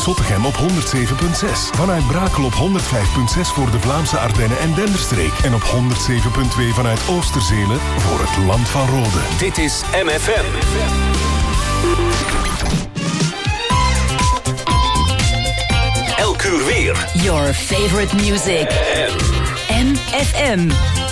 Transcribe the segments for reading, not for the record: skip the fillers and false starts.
Zottegem op 107.6. Vanuit Brakel op 105.6 voor de Vlaamse Ardennen en Denderstreek. En op 107.2 vanuit Oosterzele voor het Land van Rode. Dit is MFM. Elk uur weer. Your favorite music. MFM.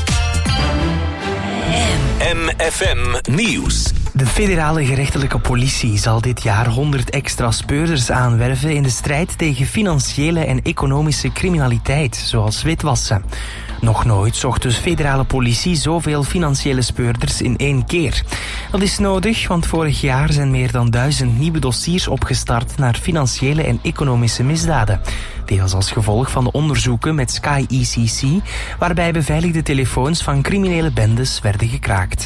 MFM Nieuws. De federale gerechtelijke politie zal dit jaar 100 extra speurders aanwerven in de strijd tegen financiële en economische criminaliteit, zoals witwassen. Nog nooit zocht de federale politie zoveel financiële speurders in één keer. Dat is nodig, want vorig jaar zijn meer dan 1000 nieuwe dossiers opgestart naar financiële en economische misdaden. Deels als gevolg van de onderzoeken met Sky ECC, waarbij beveiligde telefoons van criminele bendes werden gekraakt.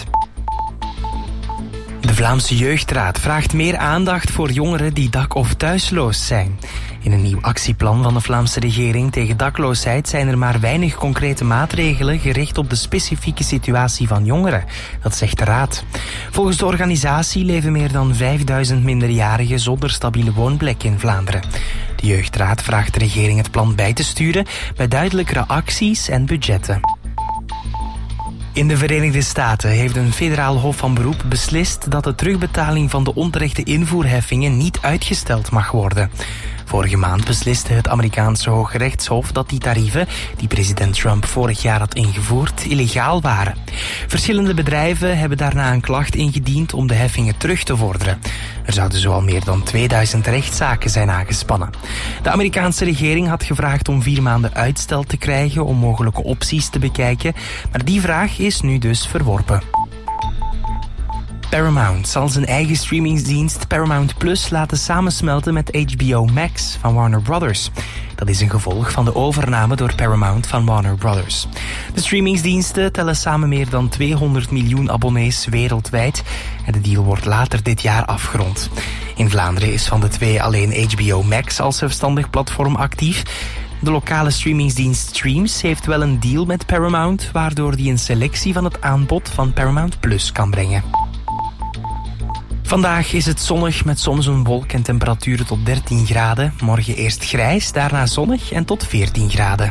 De Vlaamse Jeugdraad vraagt meer aandacht voor jongeren die dak- of thuisloos zijn. In een nieuw actieplan van de Vlaamse regering tegen dakloosheid zijn er maar weinig concrete maatregelen gericht op de specifieke situatie van jongeren. Dat zegt de Raad. Volgens de organisatie leven meer dan 5000 minderjarigen zonder stabiele woonplek in Vlaanderen. De Jeugdraad vraagt de regering het plan bij te sturen met duidelijkere acties en budgetten. In de Verenigde Staten heeft een federaal hof van beroep beslist dat de terugbetaling van de onterechte invoerheffingen niet uitgesteld mag worden. Vorige maand besliste het Amerikaanse Hooggerechtshof dat die tarieven, die president Trump vorig jaar had ingevoerd, illegaal waren. Verschillende bedrijven hebben daarna een klacht ingediend om de heffingen terug te vorderen. Er zouden zo al meer dan 2000 rechtszaken zijn aangespannen. De Amerikaanse regering had gevraagd om 4 maanden uitstel te krijgen om mogelijke opties te bekijken, maar die vraag is nu dus verworpen. Paramount zal zijn eigen streamingsdienst Paramount Plus laten samensmelten met HBO Max van Warner Brothers. Dat is een gevolg van de overname door Paramount van Warner Brothers. De streamingsdiensten tellen samen meer dan 200 miljoen abonnees wereldwijd en de deal wordt later dit jaar afgerond. In Vlaanderen is van de twee alleen HBO Max als zelfstandig platform actief. De lokale streamingsdienst Streams heeft wel een deal met Paramount, waardoor die een selectie van het aanbod van Paramount Plus kan brengen. Vandaag is het zonnig met soms een wolk en temperaturen tot 13 graden. Morgen eerst grijs, daarna zonnig en tot 14 graden.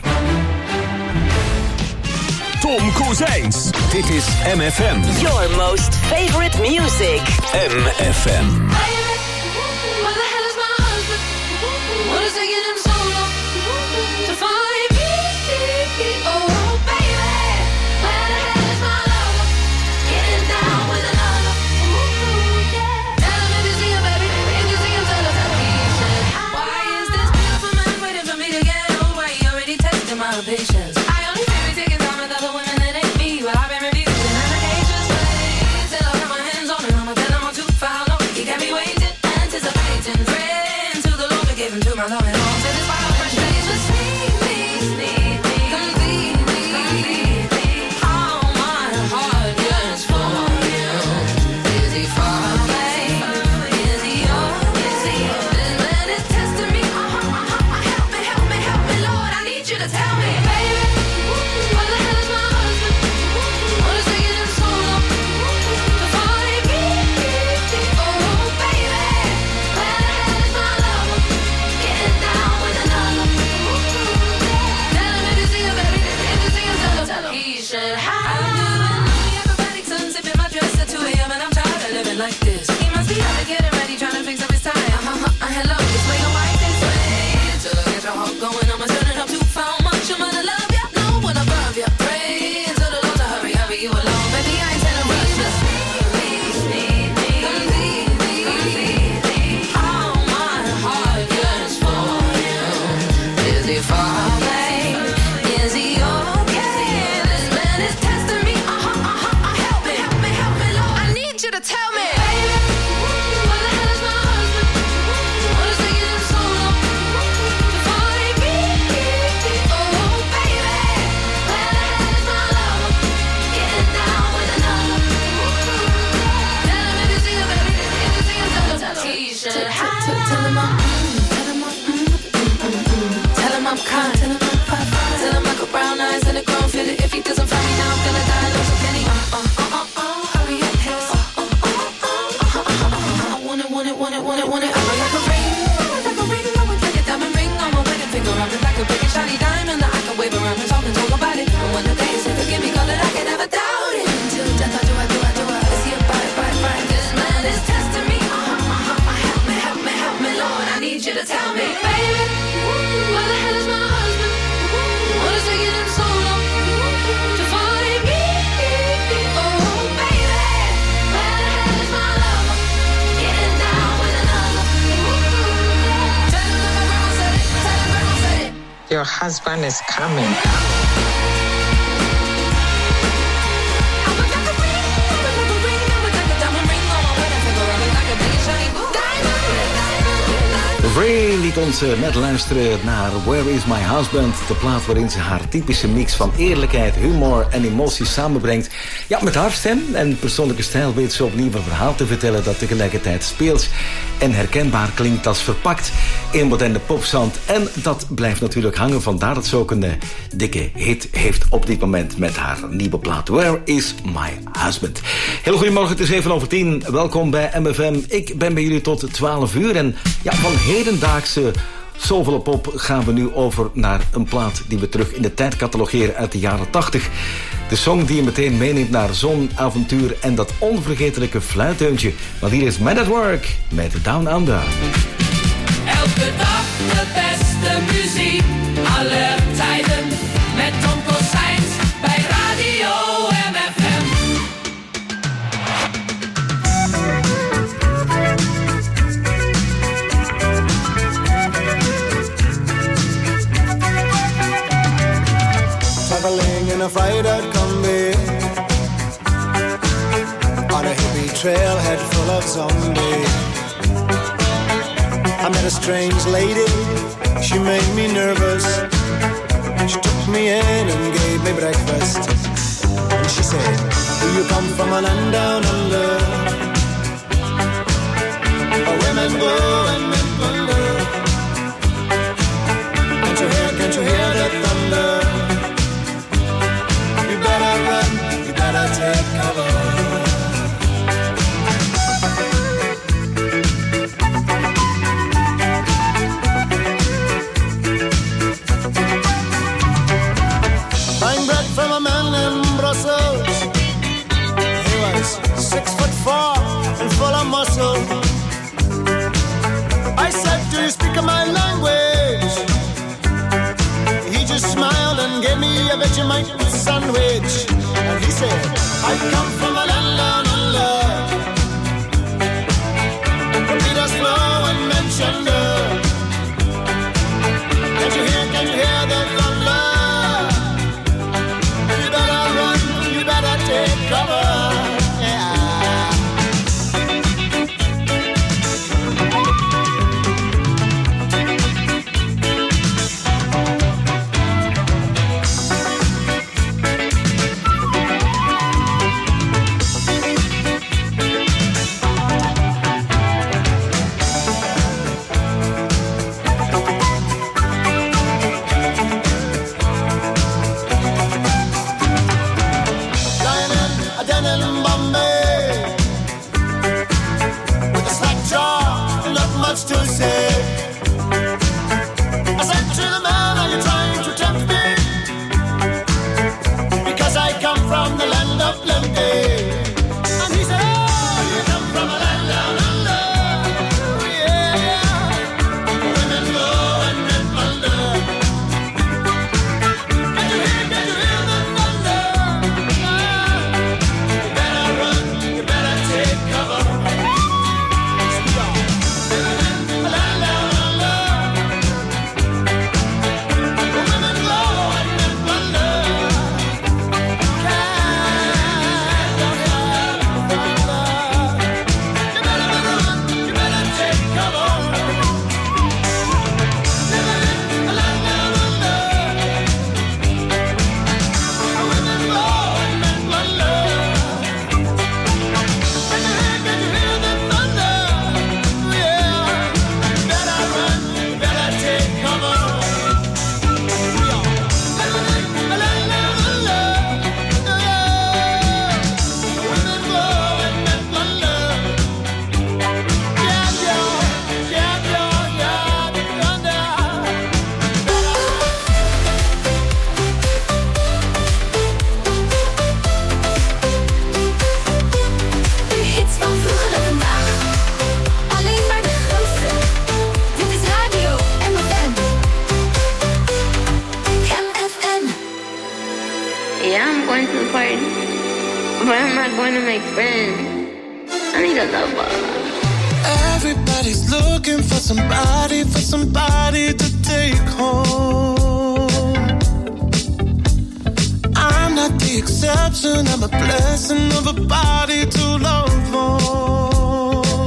Tom Kozijns. Dit is MFM. Your most favorite music. MFM. Patience. I only say we taking time with other women that ain't me, but I've been refusing applications. Till I put my hands on him, I'ma tell him I'm too far long. He got me waiting, anticipating, praying to the Lord to give him to my love and all. So this wild frustration, sneak me, complete me. How my heart yearns for you. Is he far away? Is he yours? This man is testing me. Help me, Lord, I need you to tell me. Like this, he must be out to get it ready, trying to fix up his tie. Hello, this way, don't like this way. Till I get your heart going, I'ma turn it up too far. Much I'm gonna love ya, no one above ya. Pray to the Lord to hurry you along, baby. I ain't telling rush, just need me, completely. How my heart yearns for you. Is he far away? Is he okay? This man is testing me. Help me, Lord. I need you to tell me. I'm kind. Tell him I got brown eyes and a grown feeling. If he doesn't find me now, I'm gonna die alone. So can he? Hurry up, please. I want it. I'm like a ring, like a ring. me, baby. Where the hell is my husband? What is taking him so long to find me? Oh, baby, where the hell is my lover? Getting down with another. Tell him that my grandma said it. Tell him grandma said it. Your husband is coming. Ray liet ons net luisteren naar Where Is My Husband, de plaat waarin ze haar typische mix van eerlijkheid, humor en emoties samenbrengt. Ja, met haar stem en persoonlijke stijl weet ze opnieuw een verhaal te vertellen dat tegelijkertijd speels en herkenbaar klinkt als verpakt in moderne popsound. En dat blijft natuurlijk hangen, vandaar dat ze ook een dikke hit heeft op dit moment met haar nieuwe plaat Where Is My Husband. Heel goedemorgen, het is 7:10. Welkom bij MFM. Ik ben bij jullie tot 12 uur en ja, van hedendaagse soulvolle pop gaan we nu over naar een plaat die we terug in de tijd catalogeren uit de jaren 80. De song die je meteen meeneemt naar zon, avontuur en dat onvergetelijke fluitdeuntje. Want hier is Man at Work met Down Under. Elke dag de beste muziek, alle tijden, met Tom Kozijns bij Radio MFM. Traveling in a fried-out combi on a hippie trailhead full of zombies. I met a strange lady, she made me nervous. She took me in and gave me breakfast. And she said, do you come from a land down under? Where women go and men wonder. Can't you hear the thunder? You better run, you better take cover. From a man in Brussels. He was 6'4" and full of muscle. I said, do you speak my language? He just smiled and gave me a Vegemite sandwich. And he said, I come from a land down under. The Peters flow and Manchester. Can't you hear the thunder? Take cover, yeah. To say, I said to the man, are you trying to tempt me? Because I come from the land of plenty. And he said, oh, you come from a land down under. Yeah, women go and men wonder. Can't you hear the thunder? You better run, you better take cover. La la wanna make friends. I need a lover. Everybody's looking for somebody to take home. I'm not the exception, I'm a blessing of a body to love on.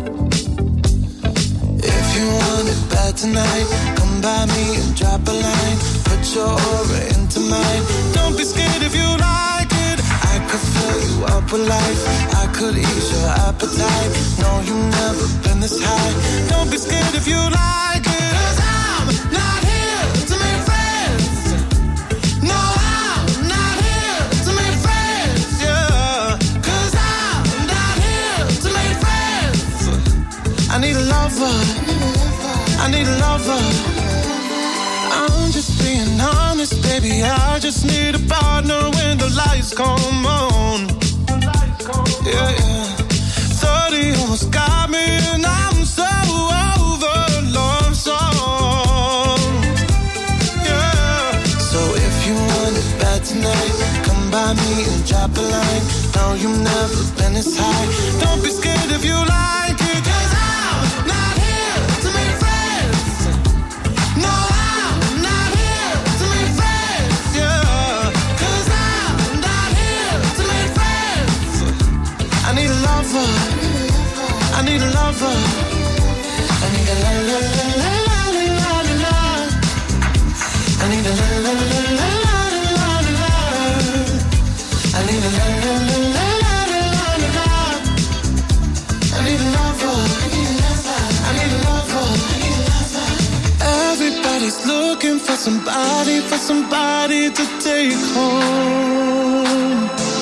If you want it bad tonight, come by me and drop a line. Put your aura into mine. Don't be scared if you like it. I could fill you up with life. I could ease your appetite. No, you've never been this high. Don't be scared if you like it. 'Cause I'm not here to make friends. No, I'm not here to make friends, yeah. 'Cause I'm not here to make friends. I need a lover. I need a lover. I'm just being honest, baby. I just need a partner when the lights come on. Yeah, yeah. 30 almost got me and I'm so over love song. Yeah. So if you want it bad tonight, come by me and drop a line. No, you've never been this high. Don't be scared if you like it. 'Cause I'm not here to make friends. No, I'm not here to make friends, yeah. 'Cause I'm not here to make friends. I need a lover. I need a lover. I need a la la la la la la la la. I need a la la la la la la la la. I need a la la la la la la la. I need a lover. I need a lover. Everybody's looking for somebody to take home.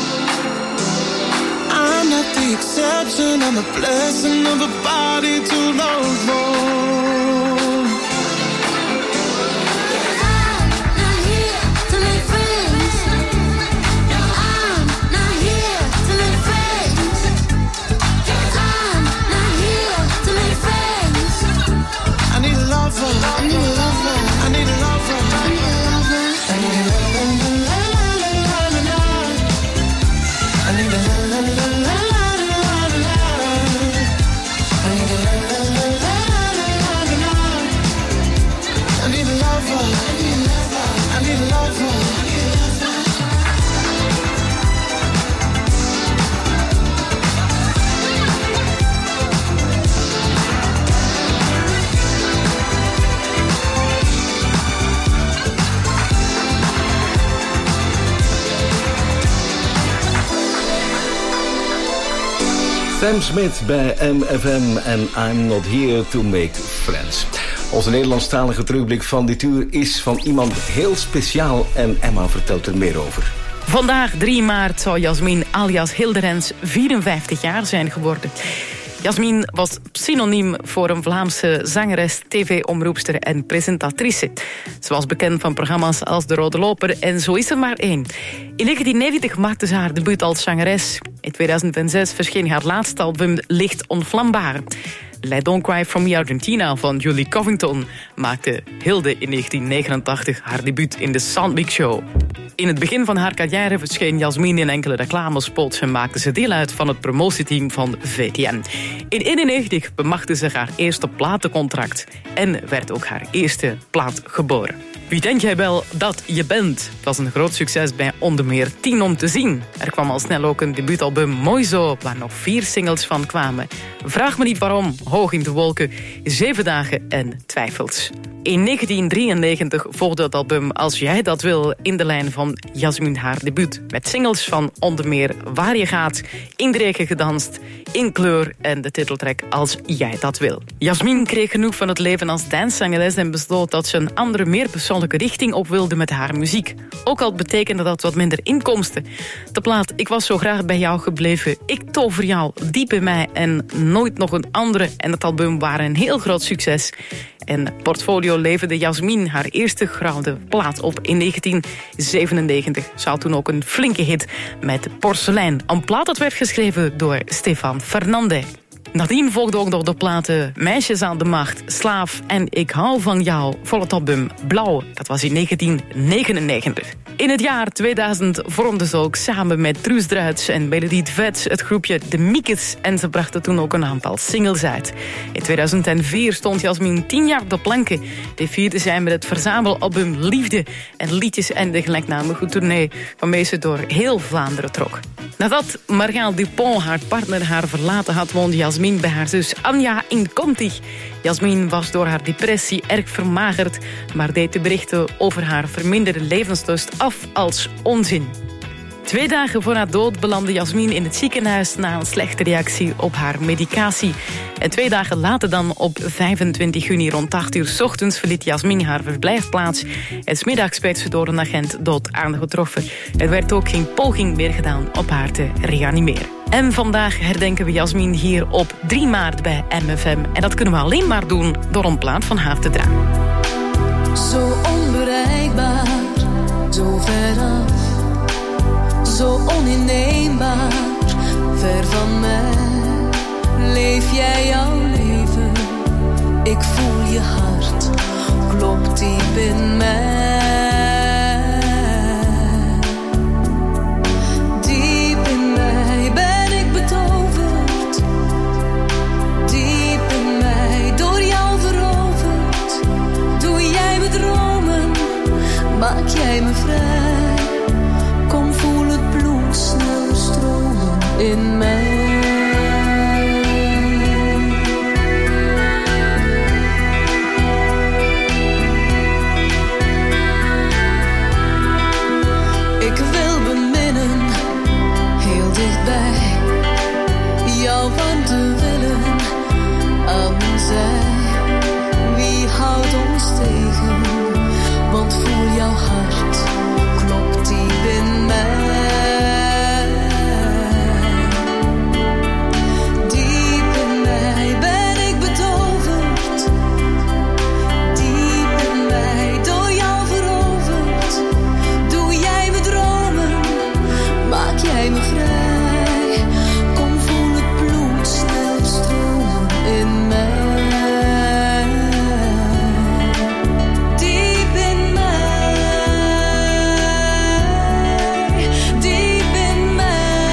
I'm not the exception, I'm a blessing of a body to love on. I'm not here to make friends. No, I'm not here to make friends. I'm not here to make friends. I need a lover. I need a lover. I need a lover. I need a lover. I need a la la la la la la la. I need a la la la la la la la. I need a la la la la la la la. I need a lover. I need a lover. Sam Smith bij MFM en I'm Not Here to Make Friends. Onze Nederlandstalige terugblik van dit uur is van iemand heel speciaal en Emma vertelt er meer over. Vandaag 3 maart zou Jasmin alias Hilderens 54 jaar zijn geworden. Jasmin was synoniem voor een Vlaamse zangeres, tv-omroepster en presentatrice. Ze was bekend van programma's als De Rode Loper en Zo is er maar één. In 1990 maakte ze haar debuut als zangeres. In 2006 verscheen haar laatste album Licht Onvlambaar. Let Don't Cry For Me Argentina van Julie Covington maakte Hilde in 1989 haar debuut in de Soundmix Show. In het begin van haar carrière verscheen Jasmin in enkele reclamespots en maakte ze deel uit van het promotieteam van VTM. In 1991 bemachtigde ze haar eerste platencontract en werd ook haar eerste plaat geboren. Wie denk jij wel dat je bent? Het was een groot succes bij onder meer 10 om te zien. Er kwam al snel ook een debuutalbum Mooi Zo, waar nog 4 singles van kwamen. Vraag me niet waarom, Hoog in de Wolken, 7 dagen en Twijfels. In 1993 volgde het album Als Jij Dat Wil in de lijn van Jasmin haar debuut. Met singles van onder meer Waar Je Gaat, In de Regen Gedanst, In Kleur en de titeltrack Als Jij Dat Wil. Jasmin kreeg genoeg van het leven als danszangeres en besloot dat ze een andere, meer persoonlijke richting op wilde met haar muziek. Ook al betekende dat wat minder inkomsten. De plaat Ik Was Zo Graag Bij Jou Gebleven, Ik Tover Jou, Diep in Mij en Nooit Nog een Andere en het album waren een heel groot succes. En Portfolio leverde Jasmin haar eerste gouden plaat op in 1997. Ze had toen ook een flinke hit met Porselein. Een plaat dat werd geschreven door Stefan Fernandez. Nadien volgden ook nog de platen Meisjes aan de Macht, Slaaf en Ik Hou van Jou voor het album Blauw. Dat was in 1999. In het jaar 2000 vormden ze ook samen met Truus Druits en Benedict Vets het groepje De Miekes en ze brachten toen ook een aantal singles uit. In 2004 stond Jasmin 10 jaar op de planken. Die vierde zij met het verzamelalbum Liefde en liedjes en de gelijknamige tournee waarmee ze door heel Vlaanderen trok. Nadat Margaal Dupont haar partner haar verlaten had, woonde Jasmin bij haar zus Anja in Conti. Jasmin was door haar depressie erg vermagerd, maar deed de berichten over haar verminderde levenslust af als onzin. 2 dagen voor haar dood belandde Jasmin in het ziekenhuis na een slechte reactie op haar medicatie. En 2 dagen later dan, op 25 juni rond 8 uur 's ochtends, verliet Jasmin haar verblijfplaats. En 's middags werd ze door een agent dood aangetroffen. Er werd ook geen poging meer gedaan op haar te reanimeren. En vandaag herdenken we Jasmin hier op 3 maart bij MFM. En dat kunnen we alleen maar doen door een plaat van haar te draaien. Zo onbereikbaar, zo veraf, zo oninneembaar, ver van mij. Leef jij jouw leven, ik voel je hart, klopt diep in mij. Diep in mij ben ik betoverd, diep in mij door jou veroverd. Doe jij me dromen, maak jij me vrij. Kom voel het bloed snel stromen in mij. Ik wil beminnen, heel dichtbij, jou want te willen aan mijn zij. Wie houdt ons tegen, want voel jouw hart, klopt diep in mij. Diep in mij ben ik betoverd, diep in mij door jou veroverd. Doe jij me dromen, maak jij me vrij. Kom voel het bloed snel stromen in mij. Diep in mij, diep in mij.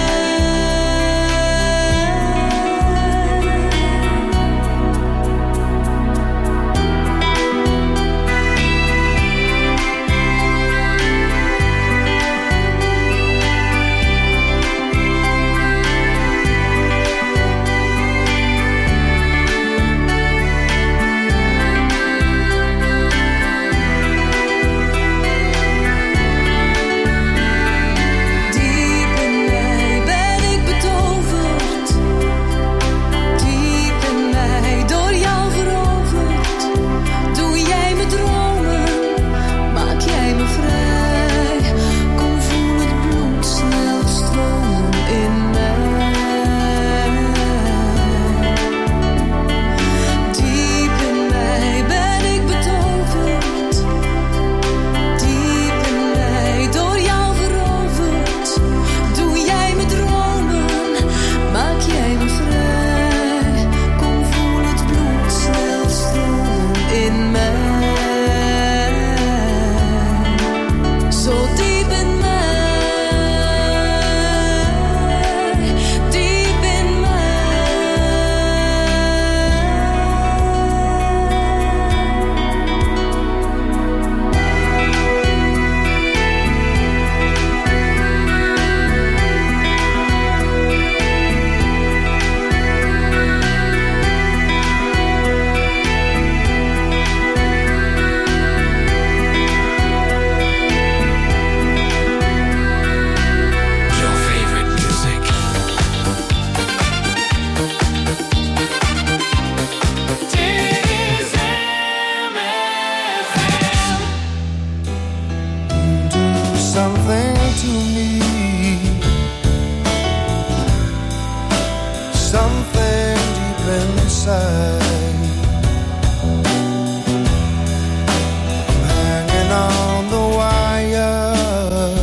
Diep in mij ben ik betoverd, diep in mij door jou veroverd. Doe jij me dromen, maak jij me vrij. Kom voel het bloed snel stromen in mij. Diep in mij ben ik betoverd, diep in mij door jou veroverd. Doe jij me dromen, maak jij me vrij. Kom voel het bloed snel stromen in mij. Zo diep in mij, diep in mij. Your favorite music. Do something to me, something deep inside. I'm hanging on the wire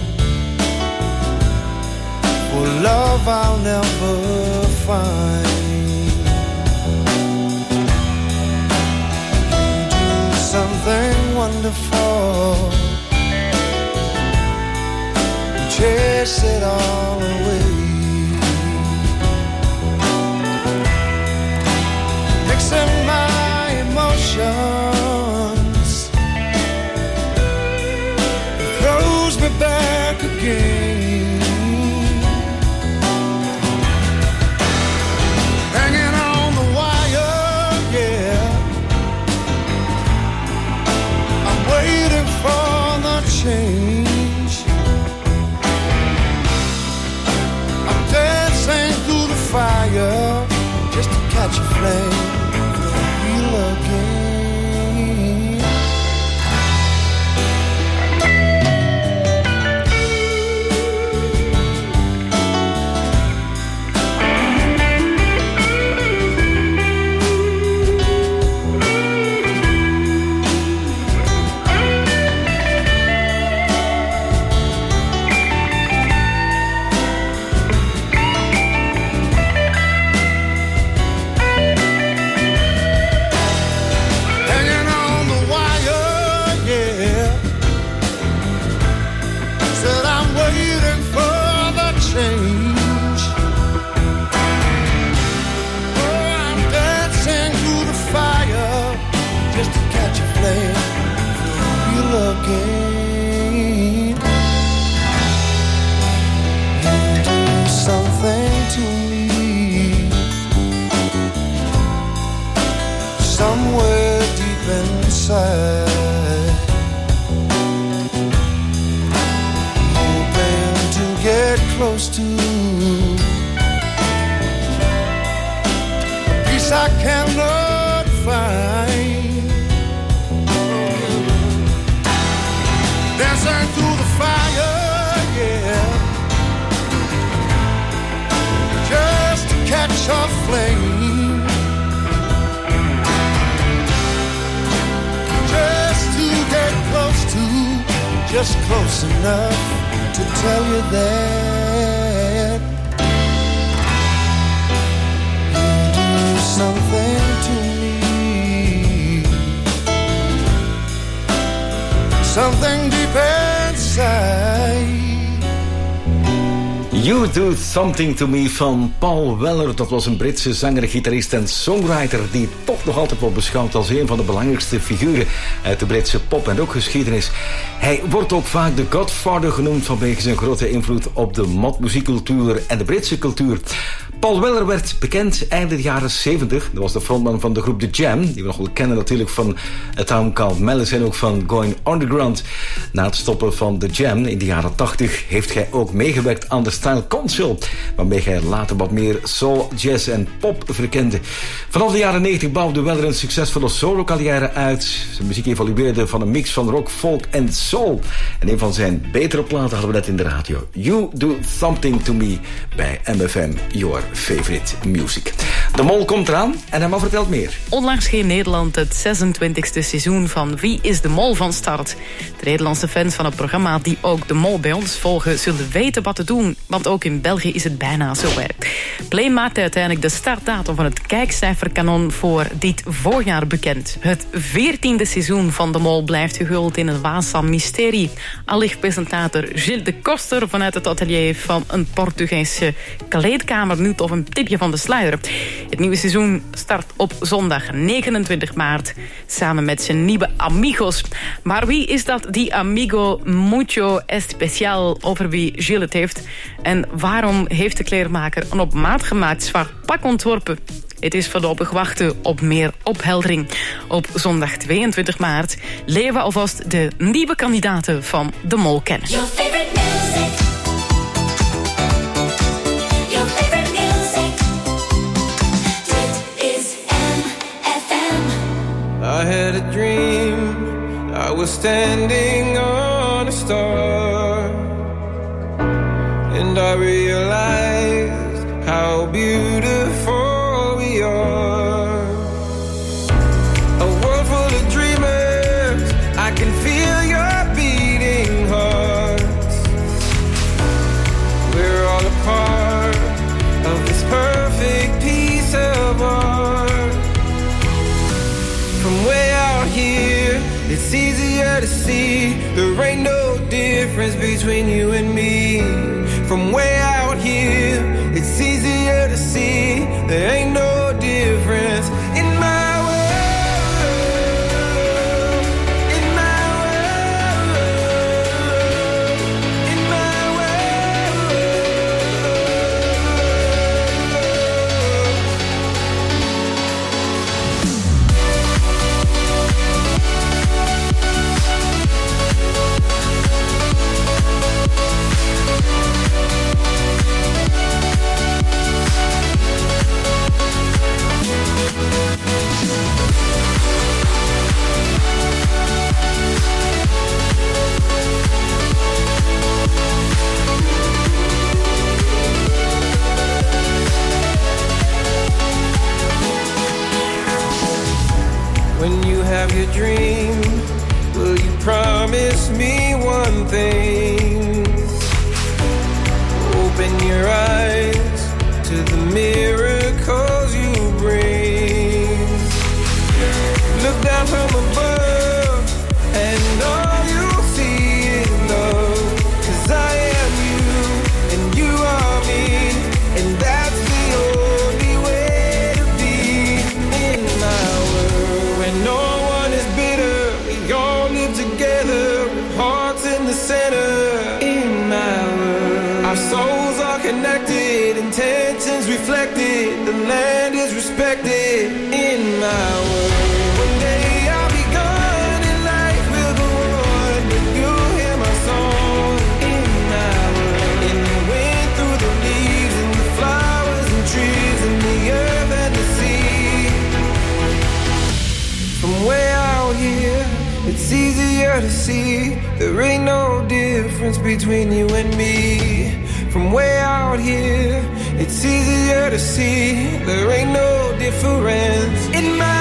for love I'll never find. You do something wonderful, chase it all away. Mixing my emotions, it throws me back again. Hanging on the wire, yeah. I'm waiting for the change. I'm dancing through the fire just to catch a flame. Again. Somewhere deep inside, hoping to get close to a peace I cannot find. Dancing through the fire, yeah, just to catch a flame. Just close enough to tell you that you do something to me, something deep inside. You Do Something To Me van Paul Weller. Dat was een Britse zanger, gitarist en songwriter die toch nog altijd wordt beschouwd als een van de belangrijkste figuren uit de Britse pop- en rockgeschiedenis. Hij wordt ook vaak de Godfather genoemd vanwege zijn grote invloed op de modmuziekcultuur en de Britse cultuur. Paul Weller werd bekend einde de jaren 70. Dat was de frontman van de groep The Jam, die we nog wel kennen natuurlijk van A Town Called Malice en ook van Going Underground. Na het stoppen van The Jam in de jaren 80 heeft hij ook meegewerkt aan de Style Council, waarmee hij later wat meer soul, jazz en pop verkende. Vanaf de jaren 90 bouwde Weller een succesvolle solo-carrière uit. Zijn muziek evolueerde van een mix van rock, folk en soul. En een van zijn betere platen hadden we net in de radio. You Do Something To Me bij MFM, your favorite music. De Mol komt eraan en hij vertelt meer. Onlangs ging Nederland het 26e seizoen van Wie is de Mol van start. De Nederlandse fans van het programma die ook de Mol bij ons volgen zullen weten wat te doen, want ook in België is het bijna zover. Play maakte uiteindelijk de startdatum van het kijkcijferkanon voor dit voorjaar bekend. Het 14e seizoen van de Mol blijft gehuld in een waas van mysterie. Al ligt presentator Gilles de Koster vanuit het atelier van een Portugese kleedkamer nu toch een tipje van de sluier. Het nieuwe seizoen start op zondag 29 maart samen met zijn nieuwe amigos. Maar wie is dat, die amigo mucho especial over wie Gilles het heeft? En waarom heeft de kleermaker een op maat gemaakt zwart pak ontworpen? Het is voorlopig wachten op meer opheldering. Op zondag 22 maart leren we alvast de nieuwe kandidaten van de Mol kennen. Your favorite music. Your favorite music. Dit is MFM. I had a dream. I was standing on a star. And I realized how beautiful we are. A world full of dreamers. I can feel your beating hearts. We're all a part of this perfect piece of art. From way out here, it it's easier to see there ain't no difference between you and me. From way out here, it's easier to see there ain't no difference in my when you have your dream, will you promise me one thing? Open your eyes to the miracles you bring. Look down from above and all you'll see is love. 'Cause I am you and you are me, and that's the only way to be in my world. When no one is bitter, we all live together with hearts in the center. In my world, our souls are connected, intentions reflected, the land is respected. In my world, one day I'll be gone and life will go on, but you'll hear my song. In my world, in the wind, through the leaves, and the flowers and trees, and the earth and the sea. From way out here, it's easier to see there ain't no difference between you and me. From way out here, it's easier to see there ain't no difference in my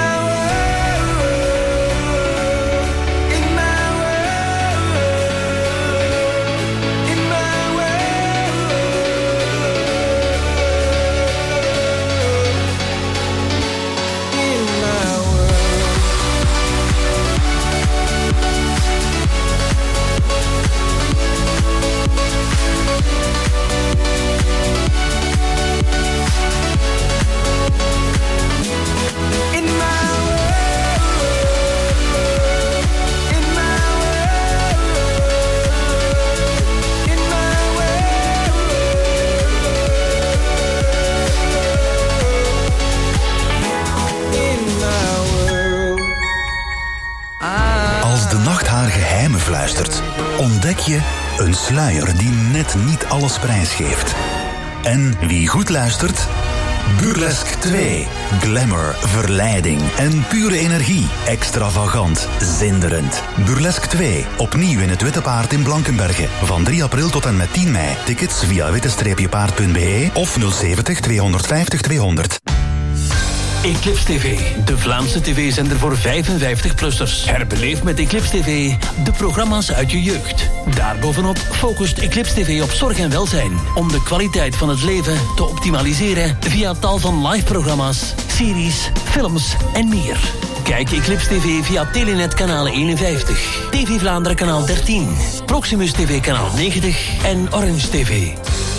Fluistert, ontdek je een sluier die net niet alles prijsgeeft. En wie goed luistert? Burlesque 2. Glamour, verleiding en pure energie. Extravagant, zinderend. Burlesque 2. Opnieuw in het Witte Paard in Blankenberge. Van 3 april tot en met 10 mei. Tickets via witte-paard.be of 070 250 200. Eclipse TV, de Vlaamse tv-zender voor 55-plussers. Herbeleef met Eclipse TV de programma's uit je jeugd. Daarbovenop focust Eclipse TV op zorg en welzijn. Om de kwaliteit van het leven te optimaliseren via tal van live-programma's, series, films en meer. Kijk Eclipse TV via Telenet kanaal 51, TV Vlaanderen kanaal 13, Proximus TV kanaal 90 en Orange TV.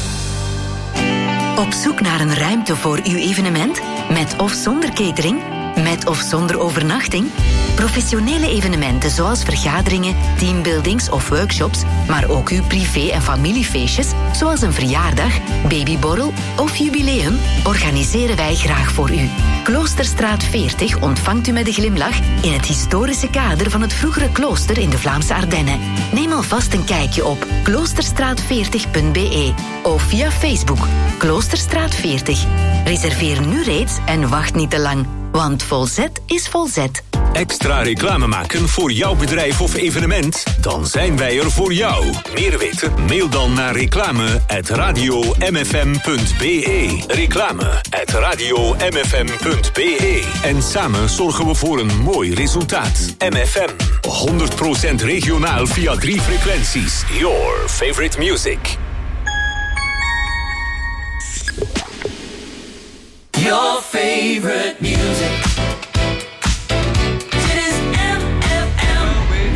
Op zoek naar een ruimte voor uw evenement? Met of zonder catering? Met of zonder overnachting? Professionele evenementen zoals vergaderingen, teambuildings of workshops, maar ook uw privé- en familiefeestjes, zoals een verjaardag, babyborrel of jubileum, organiseren wij graag voor u. Kloosterstraat 40 ontvangt u met een glimlach in het historische kader van het vroegere klooster in de Vlaamse Ardennen. Neem alvast een kijkje op kloosterstraat40.be of via Facebook Kloosterstraat 40. Reserveer nu reeds en wacht niet te lang, want Volzet is Volzet. Extra reclame maken voor jouw bedrijf of evenement? Dan zijn wij er voor jou. Meer weten? Mail dan naar reclame@radiomfm.be. Reclame@radiomfm.be. En samen zorgen we voor een mooi resultaat. MFM. 100% regionaal via 3 frequenties. Your favorite music. Your favorite music. Dit is MFM.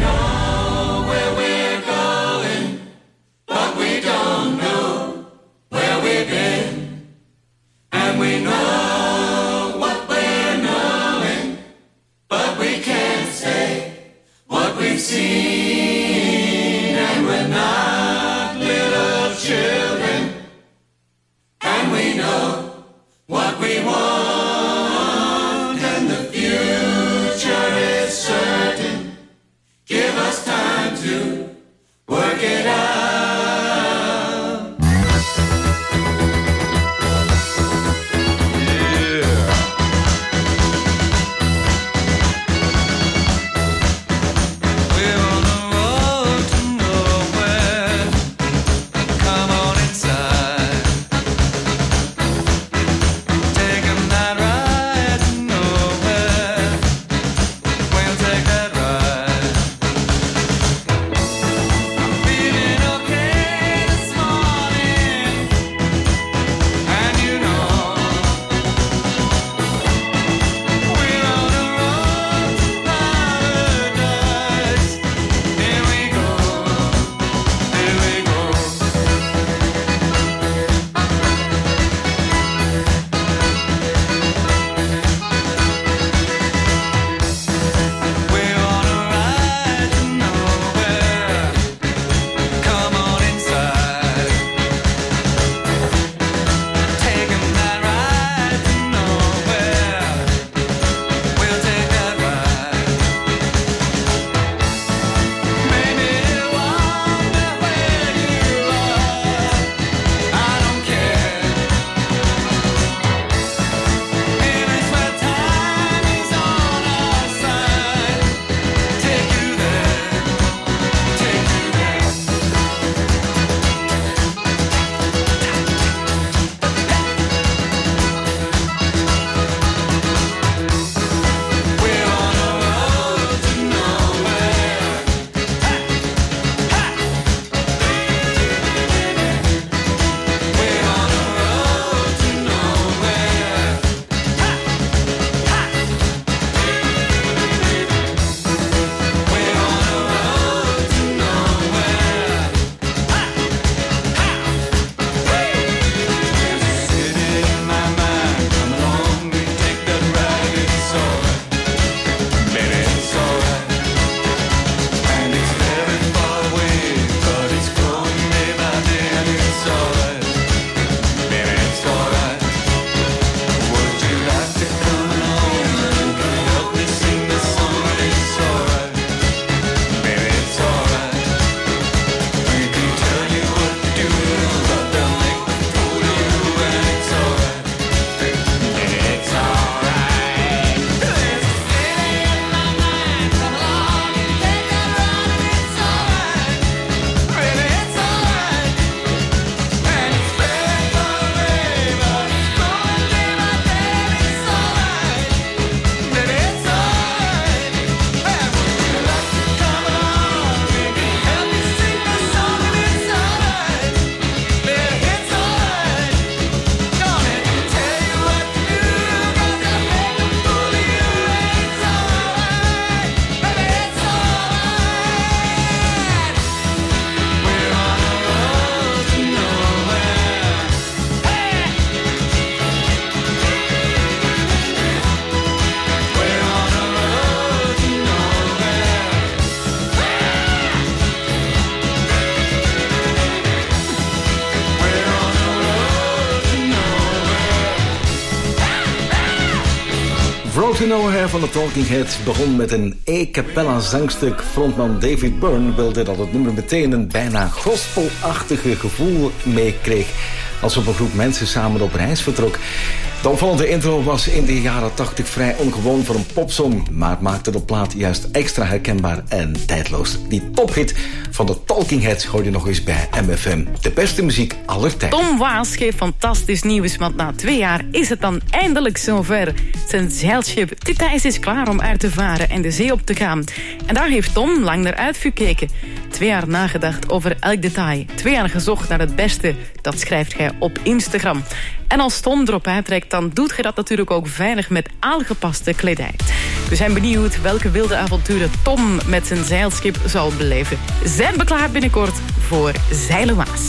You Know Her van de Talking Heads begon met een a cappella zangstuk. Frontman David Byrne wilde dat het nummer meteen een bijna gospelachtige gevoel meekreeg als op een groep mensen samen op reis vertrok. De opvallende intro was in de jaren 80 vrij ongewoon voor een popsong, maar maakte de plaat juist extra herkenbaar en tijdloos. Die tophit van de Talking Heads hoor je nog eens bij MFM. De beste muziek aller tijden. Tom Waas geeft fantastisch nieuws, want na 2 jaar is het dan eindelijk zover. Zijn zeilschip Titijs is klaar om uit te varen en de zee op te gaan. En daar heeft Tom lang naar uitgekeken. 2 jaar nagedacht over elk detail. 2 jaar gezocht naar het beste. Dat schrijft hij op Instagram. En als Tom erop uittrekt, dan doet hij dat natuurlijk ook veilig met aangepaste kledij. We zijn benieuwd welke wilde avonturen Tom met zijn zeilschip zal beleven. Zijn we klaar binnenkort voor Zeilen Waas.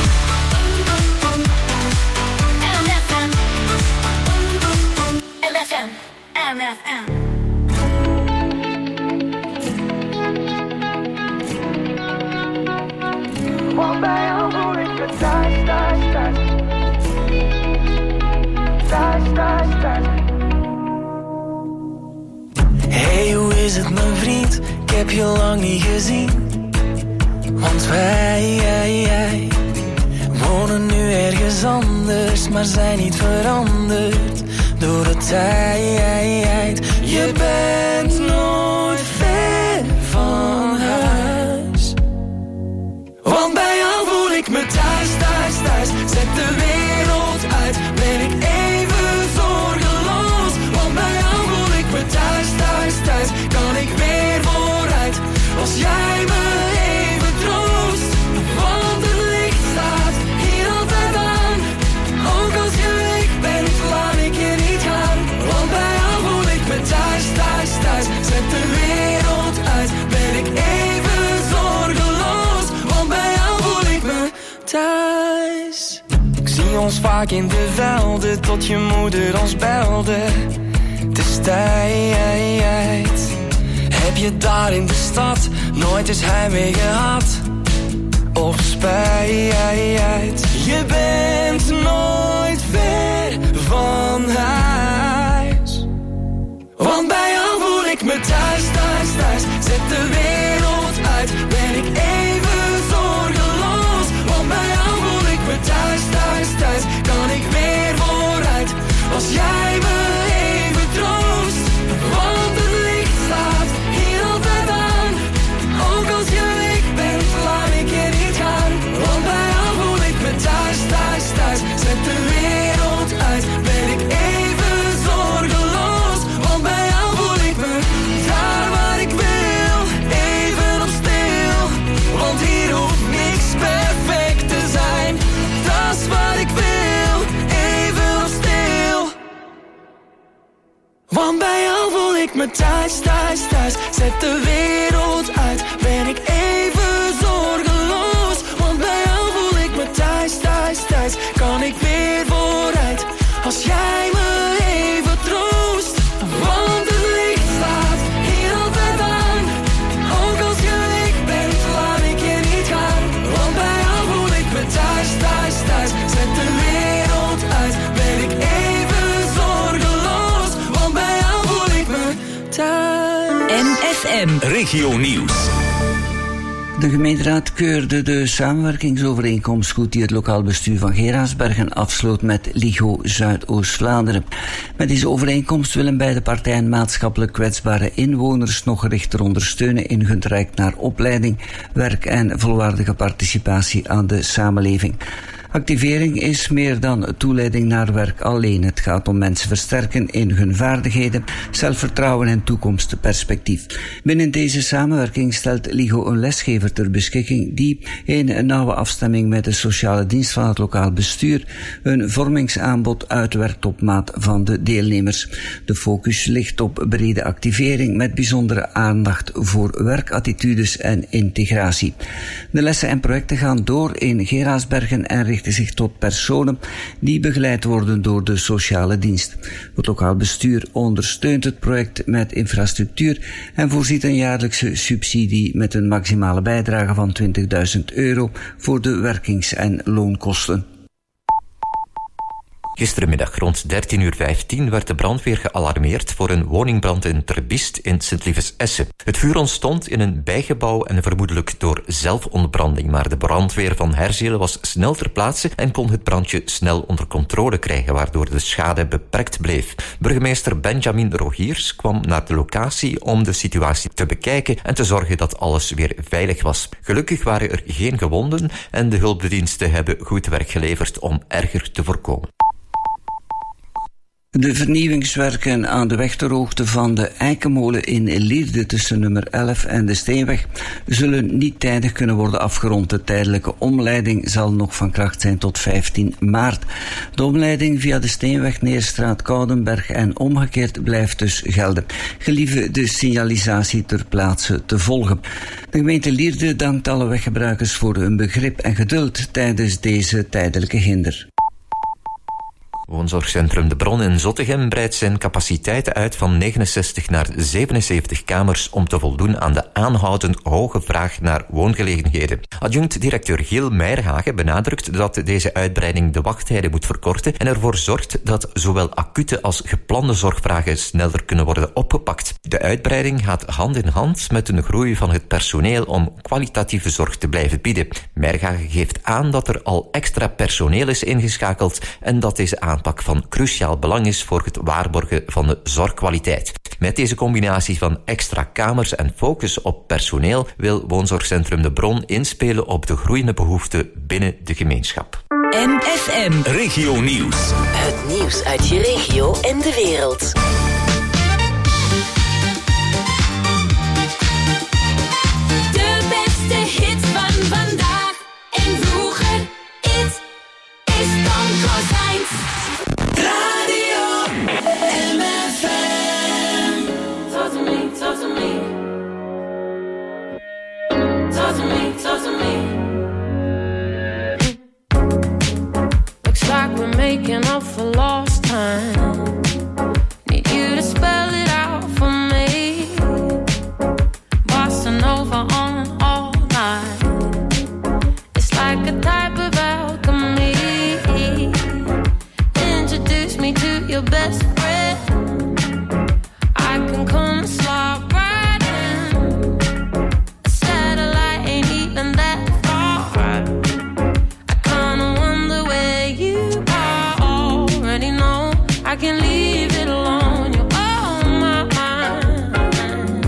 Want bij jou voel ik me thuis, thuis, thuis. Thuis, thuis, thuis. Hey, hoe is het mijn vriend? Ik heb je lang niet gezien. Want wij wonen nu ergens anders, maar zijn niet veranderd door de tijd. Je bent nooit ver van huis. Want bij jou voel ik me thuis, thuis, thuis. Zet de wereld uit, ben ik even zorgeloos. Want bij jou voel ik me thuis, thuis, thuis. Kan ik weer vooruit, als jij me even troost. Want het licht staat hier altijd aan. Ook als je weg bent, laat ik je niet gaan. Want bij jou voel ik me thuis, thuis, thuis. Zet de wereld uit, ben ik even zorgeloos. Want bij jou voel ik me thuis. Ik zie ons vaak in de velden, tot je moeder ons belde. Het is tijd. Heb je daar in de stad nooit eens heimwee gehad? Of spijt? Je bent nooit ver van huis. Want bij jou voel ik me thuis, thuis, thuis. Zet de wereld uit, ben ik even zorgeloos. Want bij jou voel ik me thuis, thuis, thuis. Kan ik weer vooruit, als jij me even troost. Want het licht staat hier altijd aan. Ook als je weg bent, laat ik je niet gaan. Want bij jou voel ik me thuis, thuis, thuis. Zet de wereld uit, ben ik even zorgeloos. Want bij jou voel ik me daar waar ik wil, even op stil. Want hier hoeft niks perfect te zijn. Dat is wat ik wil, even op stil. Want bij jou voel ik me thuis, thuis, thuis. Zet de wereld uit, ben ik even zorgeloos. Want bij jou voel ik me thuis, thuis, thuis. Kan ik weer vooruit, als jij me even troost. Want het licht staat hier altijd aan. Ook als je weg bent, laat ik je niet gaan. Want bij jou voel ik me thuis, thuis, thuis. Zet de wereld uit, ben ik even zorgeloos. Want bij jou voel ik me thuis. MFM Regio Nieuws. De gemeenteraad keurde de samenwerkingsovereenkomst goed die het lokaal bestuur van Geraardsbergen afsloot met LIGO Zuidoost-Vlaanderen. Met deze overeenkomst willen beide partijen maatschappelijk kwetsbare inwoners nog gerichter ondersteunen in hun traject naar opleiding, werk en volwaardige participatie aan de samenleving. Activering is meer dan toeleiding naar werk alleen. Het gaat om mensen versterken in hun vaardigheden, zelfvertrouwen en toekomstperspectief. Binnen deze samenwerking stelt LIGO een lesgever ter beschikking die in een nauwe afstemming met de sociale dienst van het lokaal bestuur een vormingsaanbod uitwerkt op maat van de deelnemers. De focus ligt op brede activering met bijzondere aandacht voor werkattitudes en integratie. De lessen en projecten gaan door in Geraardsbergen en richten zich tot personen die begeleid worden door de sociale dienst. Het lokaal bestuur ondersteunt het project met infrastructuur en voorziet een jaarlijkse subsidie met een maximale bijdrage van €20.000 voor de werkings- en loonkosten. Gisterenmiddag rond 13:15 werd de brandweer gealarmeerd voor een woningbrand in Terbiest in Sint-Lives-Essen. Het vuur ontstond in een bijgebouw en vermoedelijk door zelfontbranding, maar de brandweer van Herzelen was snel ter plaatse en kon het brandje snel onder controle krijgen, waardoor de schade beperkt bleef. Burgemeester Benjamin Rogiers kwam naar de locatie om de situatie te bekijken en te zorgen dat alles weer veilig was. Gelukkig waren er geen gewonden en de hulpdiensten hebben goed werk geleverd om erger te voorkomen. De vernieuwingswerken aan de weg ter hoogte van de Eikenmolen in Lierde tussen nummer 11 en de Steenweg zullen niet tijdig kunnen worden afgerond. De tijdelijke omleiding zal nog van kracht zijn tot 15 maart. De omleiding via de Steenweg, Neerstraat, Koudenberg en omgekeerd blijft dus gelden. Gelieve de signalisatie ter plaatse te volgen. De gemeente Lierde dankt alle weggebruikers voor hun begrip en geduld tijdens deze tijdelijke hinder. Woonzorgcentrum De Bron in Zottegem breidt zijn capaciteiten uit van 69 naar 77 kamers om te voldoen aan de aanhoudend hoge vraag naar woongelegenheden. Adjunct-directeur Giel Meijerhagen benadrukt dat deze uitbreiding de wachttijden moet verkorten en ervoor zorgt dat zowel acute als geplande zorgvragen sneller kunnen worden opgepakt. De uitbreiding gaat hand in hand met een groei van het personeel om kwalitatieve zorg te blijven bieden. Meijerhagen geeft aan dat er al extra personeel is ingeschakeld en dat deze aanpak van cruciaal belang is voor het waarborgen van de zorgkwaliteit. Met deze combinatie van extra kamers en focus op personeel wil Woonzorgcentrum De Bron inspelen op de groeiende behoeften binnen de gemeenschap. MFM Regio Nieuws. Het nieuws uit je regio en de wereld. De beste hit van vandaag en vroeger. It is Tom Kozijns. Radio MFM. Talk to me, talk to me. Talk to me, talk to me. Looks like we're making up for lost time. Need you to spell it out for me. Bossa Nova on all night. It's like a type of alchemy. Introduce me to your best friend. I can come slide right in. A satellite ain't even that far. I kinda wonder where you are. Already know I can leave it alone. You're on my mind.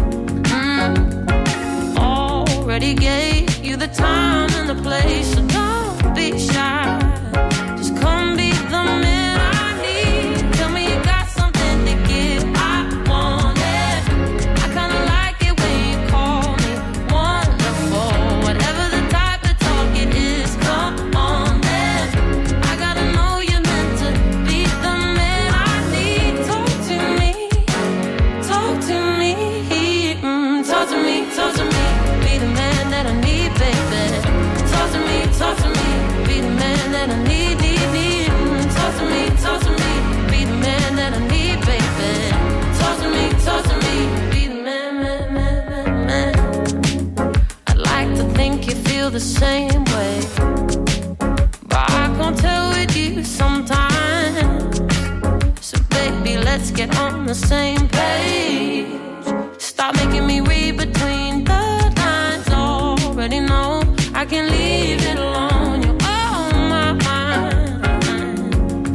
Already gave you the time and the place, so don't be shy. Just come be the man I need. Tell me you got something to give. I want it. I kinda like it when you call me wonderful. Whatever the type of talk it is, come on then. I gotta know you're meant to be the man I need. Talk to me, talk to me, talk to me, talk to me. Be the man that I need, baby. Talk to me, talk to me. Be the man that I need, need. Talk to me, talk to me. Be the man that I need, baby. Talk to me, talk to me. Be the man, man. I'd like to think you feel the same way, but I can't tell with you sometimes. So baby, let's get on the same page. Stop making me read between the lines. Already know I can leave it alone. You're on my mind.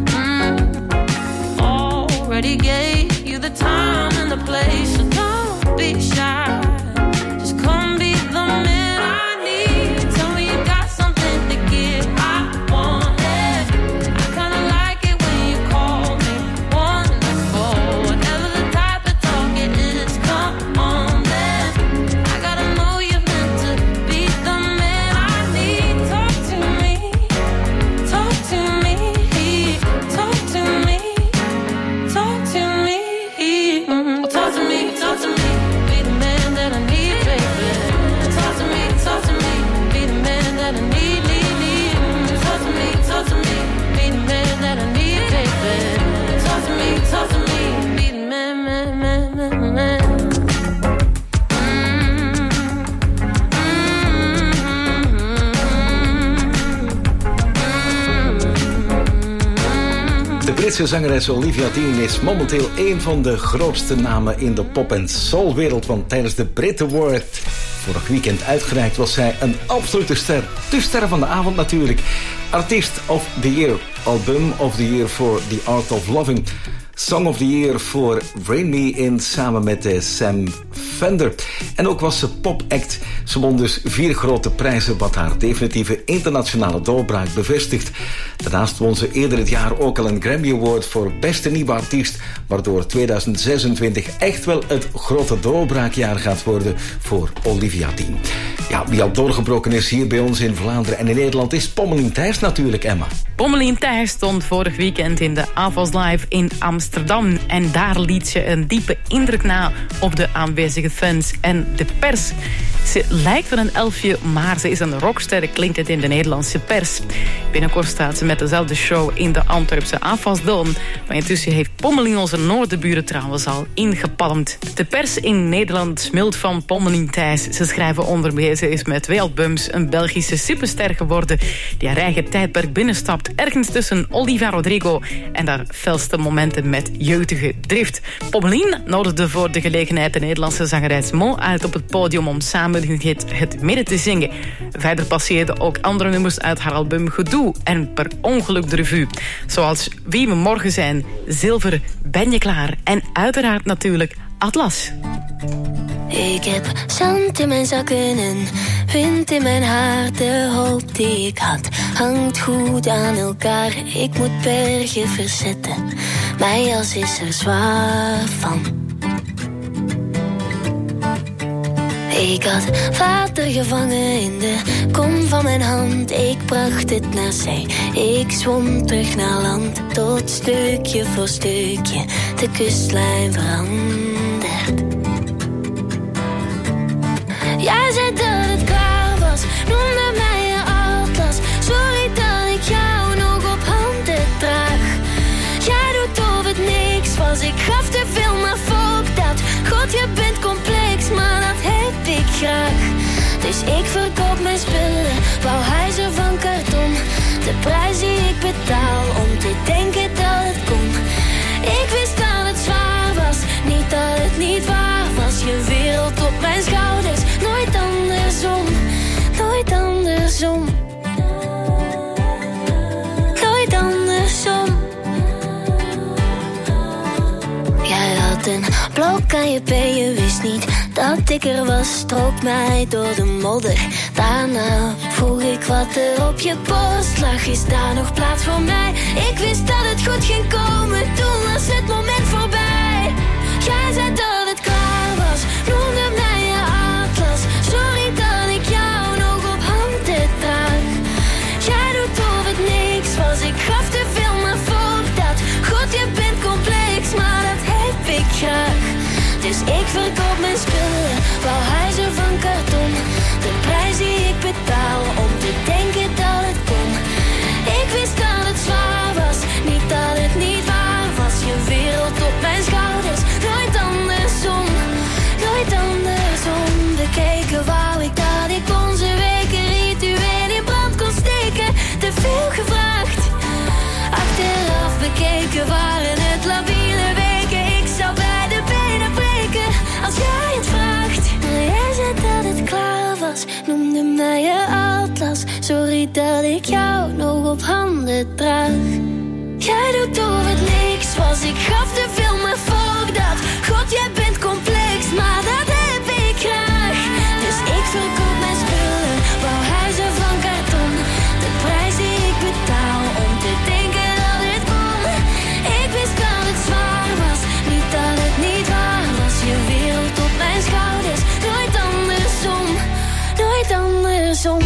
Already gave you the time and the place, so don't be shy. Just come be the man I need. Tell me you got something to give. I want it. I kinda like it when you call me wonderful. Whatever the type Britse zangeres Olivia Dean is momenteel een van de grootste namen in de pop- en soulwereld. Want tijdens de Brit Award vorig weekend uitgereikt was zij een absolute ster. De ster van de avond natuurlijk. Artiest of the Year, Album of the Year voor The Art of Loving. Song of the Year voor Rain Me In samen met Sam Fender. En ook was ze popact. Ze won dus 4 grote prijzen wat haar definitieve internationale doorbraak bevestigt. Daarnaast won ze eerder het jaar ook al een Grammy Award voor beste nieuwe artiest, waardoor 2026 echt wel het grote doorbraakjaar gaat worden voor Olivia Dean. Ja, wie al doorgebroken is hier bij ons in Vlaanderen en in Nederland is Pommelien Thijs natuurlijk, Emma. Pommelien Thijs stond vorig weekend in de AVOS Live in Amsterdam. En daar liet ze een diepe indruk na op de aanwezige fans en de pers. Ze lijkt wel een elfje, maar ze is een rockster, klinkt het in de Nederlandse pers. Binnenkort staat ze met dezelfde show in de Antwerpse AVOS Dome. Maar intussen heeft Pommelien onze noordenburen trouwens al ingepalmd. De pers in Nederland smult van Pommelien Thijs. Ze schrijven onder meer, ze is met 2 albums een Belgische superster geworden die haar eigen tijdperk binnenstapt. Ergens tussen Olivia Rodrigo en haar felste momenten met jeugdige drift. Pommelien nodigde voor de gelegenheid de Nederlandse zangeres Mo uit op het podium om samen het midden te zingen. Verder passeerden ook andere nummers uit haar album Gedoe en Per Ongeluk de revue. Zoals Wie we morgen zijn, Zilver, Ben je klaar en uiteraard natuurlijk Atlas. Ik heb zand in mijn zakken en wind in mijn haar. De hoop die ik had hangt goed aan elkaar. Ik moet bergen verzetten, mijn jas is er zwaar van. Ik had water gevangen in de kom van mijn hand. Ik bracht het naar zee, ik zwom terug naar land. Tot stukje voor stukje de kustlijn verandert. Jij zei dat het klaar was, noemde mij je atlas. Sorry dat ik jou nog op handen draag. Jij doet of het niks was, ik gaf te veel, maar fuck dat. God, je bent complex, maar dat heb ik graag. Dus ik verkoop mijn spullen, bouw huizen van karton. De prijs die ik betaal om te denken dat het kon. Ik wist dat het zwaar was, niet dat het niet waar was. Je wereld op mijn schouders, nooit andersom, nooit andersom. Nooit andersom. Jij had een blok aan je been, je wist niet dat ik er was. Strook mij door de modder, daarna vroeg ik wat er op je borst lag. Is daar nog plaats voor mij? Ik wist dat het goed ging komen, toen was het moment voorbij. Jij zei dat het klaar was, noemde mij je atlas. Sorry dat ik jou nog op handen draag. Jij doet of het niks was, ik gaf te veel, maar fuck dat. God, je bent complex, maar dat heb ik graag. Dus ik verkoop mijn spullen, bouw huizen van karton. De prijs die ik betaal om te denken dat het kon. Ik wist dat het zwaar was, niet dat het niet waar was. Je wereld op mijn schouders, nooit andersom, nooit andersom. Bekeken wou ik dat ik onze weken ritueel in brand kon steken. Te veel gevraagd, achteraf bekeken waren het labiele weken. Ik zou bij de benen breken als jij het vraagt. Maar jij zei dat het klaar was, noemde mij je atlas. Sorry dat ik jou nog op handen draag. Jij doet of het niks was, ik gaf te veel, maar fuck dat. God, jij bent complex, maar dat heb ik graag. Dus ik verkoop mijn spullen, bouw huizen van karton. De prijs die ik betaal om te denken dat het kon. Ik wist dat het zwaar was, niet dat het niet waar was. Je wereld op mijn schouders, nooit andersom, nooit andersom.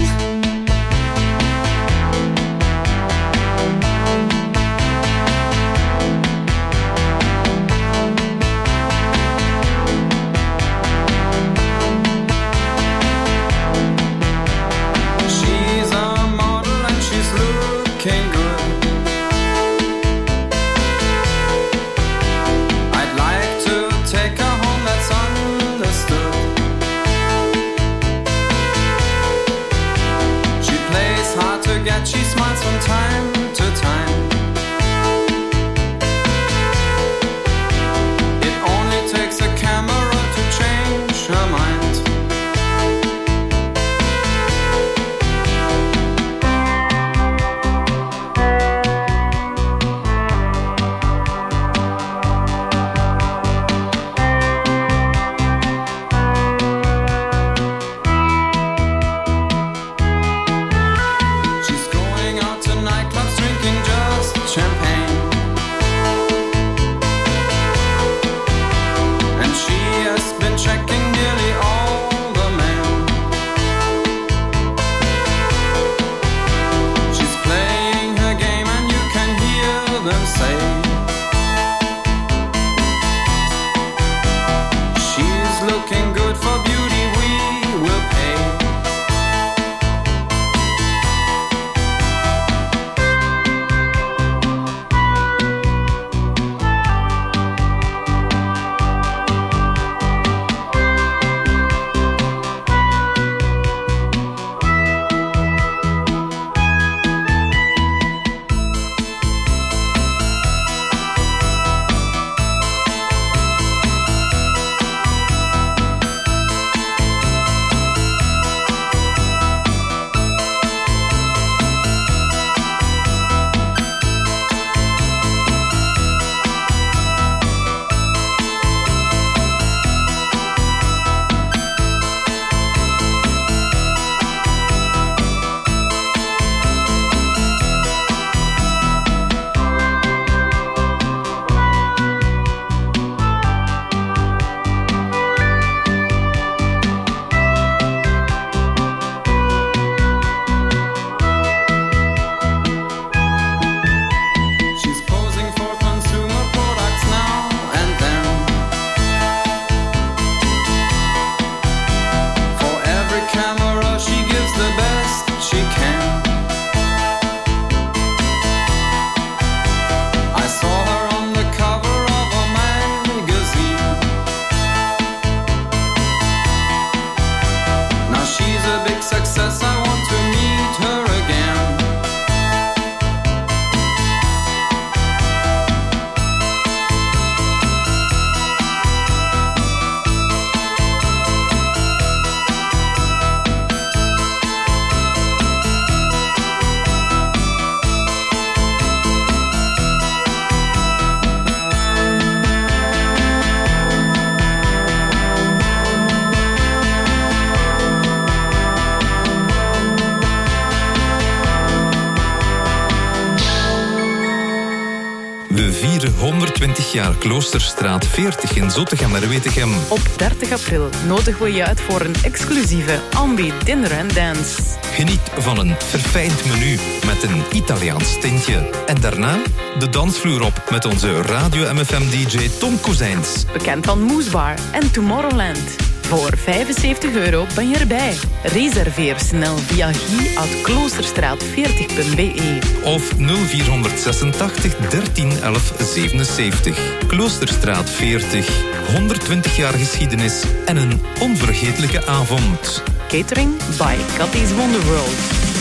120 jaar Kloosterstraat 40 in Zottegem-Merwetegem. Op 30 april nodigen we je uit voor een exclusieve Ambi Dinner and Dance. Geniet van een verfijnd menu met een Italiaans tintje. En daarna de dansvloer op met onze Radio MFM-dj Tom Kozijns. Bekend van Moesbar en Tomorrowland. Voor €75 ben je erbij. Reserveer snel via guy@kloosterstraat40.be Of 0486 13 11 77. Kloosterstraat 40. 120 jaar geschiedenis en een onvergetelijke avond. Catering by Cathy's Wonderworld.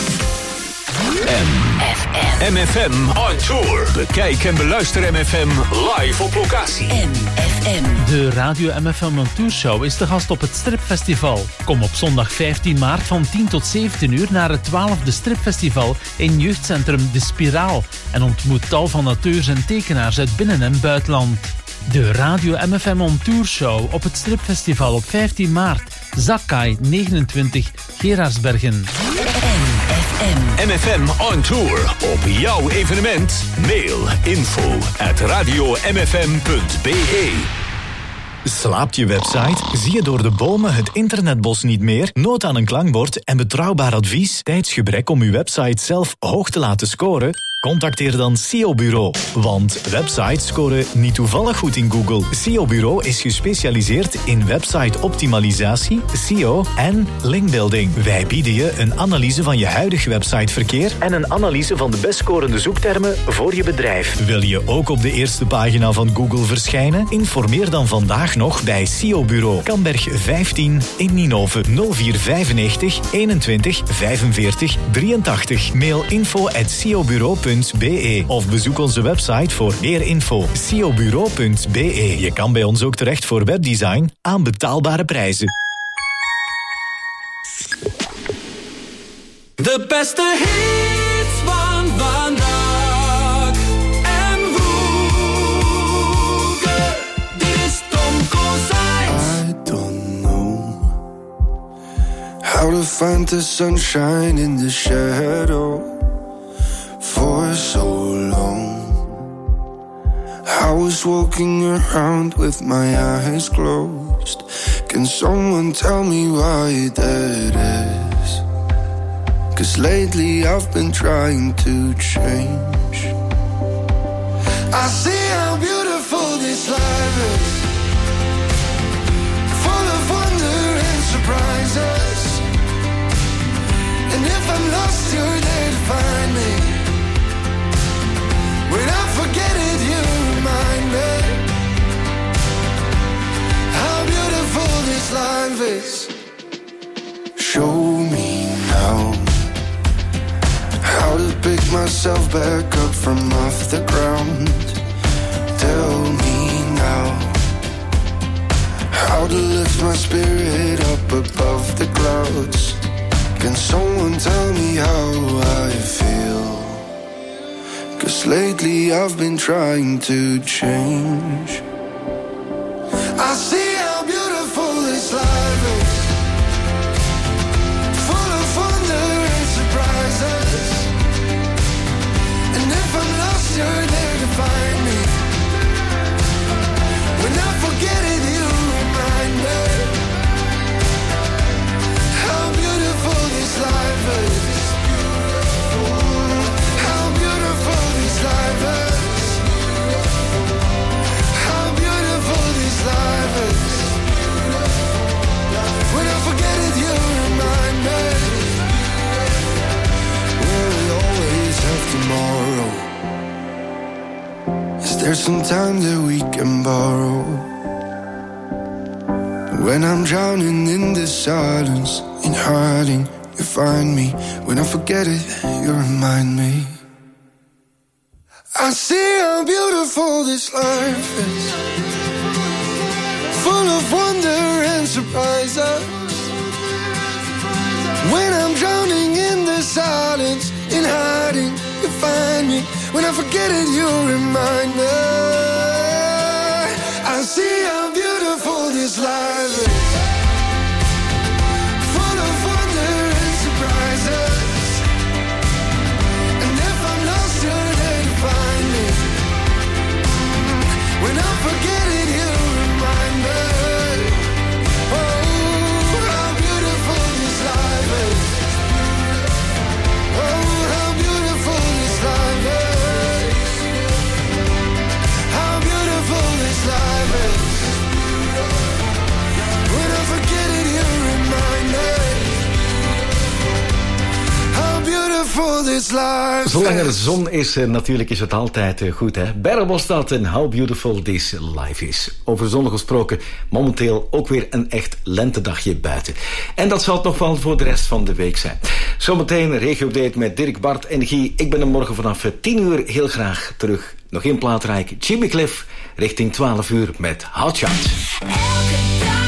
MFM on tour. Bekijk en beluister MFM live op locatie. MFM. De Radio MFM on Tour Show is te gast op het Stripfestival. Kom op zondag 15 maart van 10 tot 17 uur naar het 12e Stripfestival in jeugdcentrum De Spiraal en ontmoet tal van auteurs en tekenaars uit binnen- en buitenland. De Radio MFM on Tour Show op het Stripfestival op 15 maart. Zakkai 29, Gerardsbergen. MFM on tour. Op jouw evenement. Mail info@radiomfm.be. Slaapt je website? Zie je door de bomen het internetbos niet meer? Nood aan een klankbord en betrouwbaar advies? Tijdsgebrek om uw website zelf hoog te laten scoren? Contacteer dan SEO Bureau. Want websites scoren niet toevallig goed in Google. SEO Bureau is gespecialiseerd in website-optimalisatie, SEO en linkbuilding. Wij bieden je een analyse van je huidige websiteverkeer en een analyse van de best scorende zoektermen voor je bedrijf. Wil je ook op de eerste pagina van Google verschijnen? Informeer dan vandaag nog bij SEO Bureau. Kamberg 15 in Ninove 0495 21 45 83. Mail info@seobureau.be of bezoek onze website voor meer info. seobureau.be. Je kan bij ons ook terecht voor webdesign aan betaalbare prijzen. De beste hits van vandaag en vroeger. Dit is Tom Kozijns. I don't know how to find the sunshine in the shadow for so long. I was walking around with my eyes closed. Can someone tell me why that is? 'Cause lately I've been trying to change. I see how beautiful this life is, full of wonder and surprises. And if I'm lost, you're there to find me. When I forget it, you remind me how beautiful this life is. Show me now how to pick myself back up from off the ground. Tell me now how to lift my spirit up above the clouds. Can someone tell me how I feel? 'Cause lately I've been trying to change. I see how beautiful this life is, full of wonder and surprises. And if I'm lost, you're there to find me. When I forget it, you remind me how beautiful this life is. How beautiful this life is. How beautiful this life is. When I forget it, you remind me. Will we always have tomorrow? Is there some time that we can borrow? When I'm drowning in the silence, in hiding, you find me. When I forget it, you remind me. I see how beautiful this life is, full of wonder and surprises. When I'm drowning in the silence, in hiding, you find me. When I forget it, you remind me. I see how beautiful this life is, full of wonder and surprises. And if I'm lost, you're there to find me. how this life Zolang er is. zon is, natuurlijk is het altijd goed, hè. Barry was dat en How Beautiful This Life Is. Over zon gesproken, momenteel ook weer een echt lentedagje buiten. En dat zal het nog wel voor de rest van de week zijn. Zometeen regio-update met Dirk, Bart en Guy. Ik ben er morgen vanaf 10 uur heel graag terug. Nog in plaatrijk Jimmy Cliff richting 12 uur met Hot Shot. Elke dag